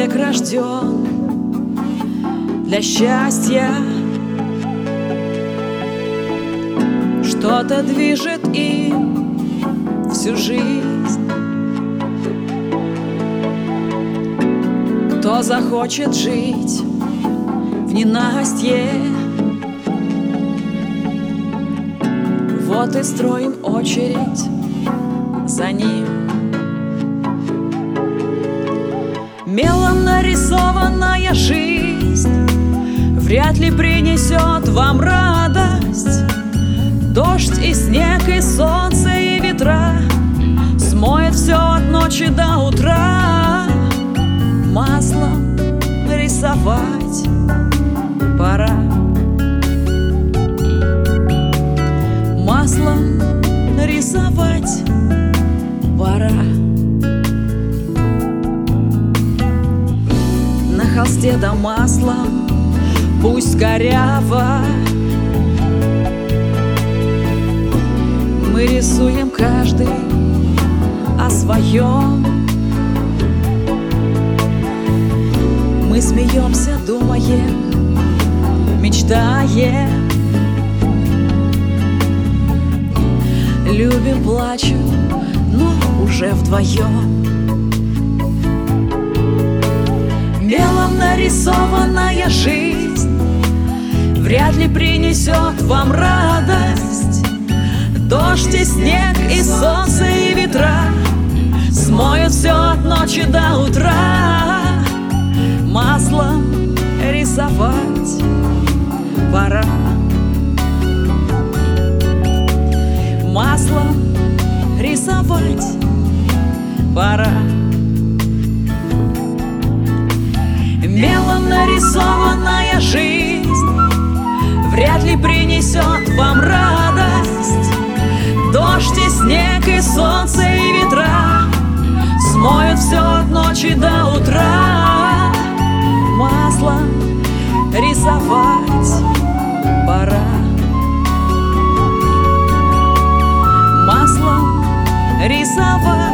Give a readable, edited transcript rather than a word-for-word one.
Человек рожден для счастья, что-то движет им всю жизнь. Кто захочет жить в ненастье, вот и строим очередь за ним. Мелом нарисованная жизнь вряд ли принесет вам радость. Дождь и снег, и солнце, и ветра смоет все от ночи до утра. Маслом рисовать пора. Маслом рисовать пора. На холсте да маслом, пусть коряво, мы рисуем каждый о своем. Мы смеемся, думаем, мечтаем, любим, плачем, но уже вдвоем. Мелом нарисованная жизнь вряд ли принесет вам радость. Дождь и снег, и солнце, и ветра смоют все от ночи до утра. Маслом рисовать пора. Маслом рисовать пора. Мелом нарисованная жизнь вряд ли принесет вам радость. Дождь и снег, и солнце, и ветра смоют все от ночи до утра. Маслом рисовать пора. Маслом рисовать